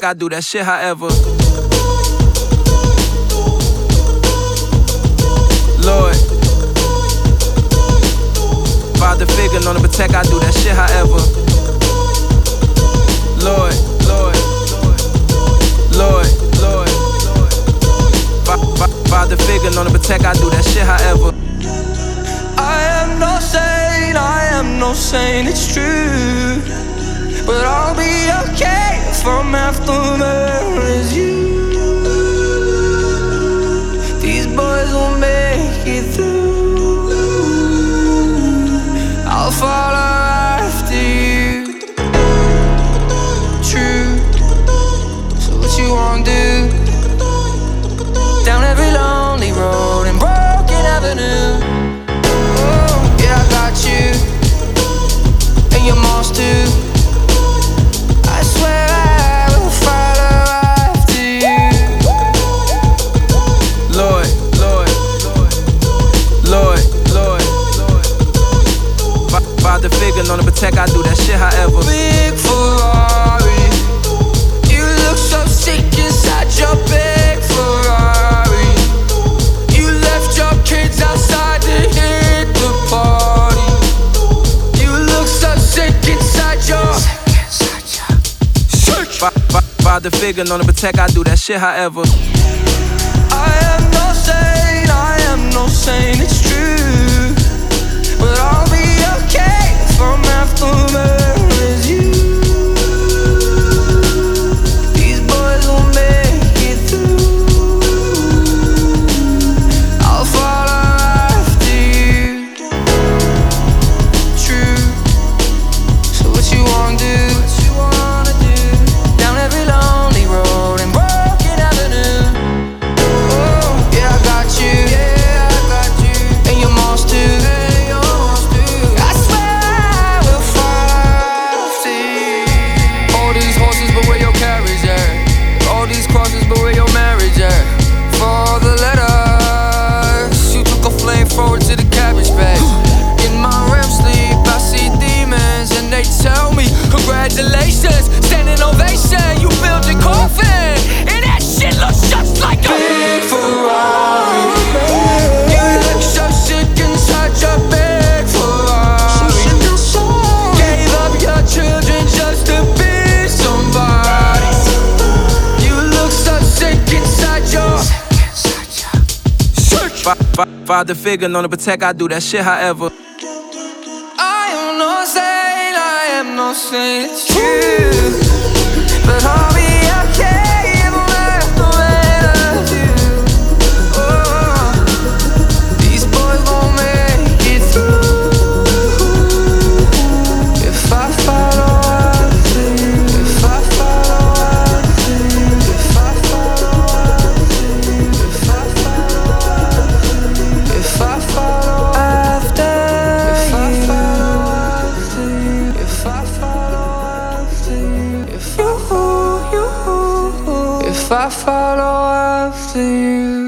I do that shit however. Lord, Father figure, known to protect, I do that shit however. Lord, Lord, Lord, Lord, Father figure, known to protect, I do that shit however. I am no saint, it's true, but I'll be okay if I'm half the man as you. These boys will make it through. I'll follow after you. True. So what you wanna do? Down every lonely road and broken avenue. Oh, yeah, I got you. And your moms too. I swear I will follow after you. Lord, Lord, Lord, Lord, Father figure, known to protect, I do that shit however. Big Ferrari, you look so sick inside your big Ferrari. You left your kids outside to hit the party. You look so sick inside your Father figure, known to protect, I do that shit however. I am no saint, it's true, but I'll be okay if I'm half the man as you. These boys will make it through. I'll follow after you. True. So what you wanna do? Down every lonely road and broken avenue. Oh, yeah, I got you. And your moms too. I swear I will follow after you. All these horses, but where your carriage at? All these crosses, but where your marriage at? For the letters, you took a flamethrower to the cabbage patch. In my REM sleep, I see demons, and they tell me congratulations, standing ovation. You built your coffin, and that shit looks just like a big Ferrari. You look so sick inside your big Ferrari. Gave up your children just to be somebody. You look so sick inside your Father figure, known to protect, I do that shit however. I am no saint, it's true, but I'll be okay if I'm half the man as you. Oh, these boys won't make it through. If I follow after you, if I follow after you, if I follow after you, if I follow after you, if I follow after you, if I follow after you, if I follow after you, if I follow after you.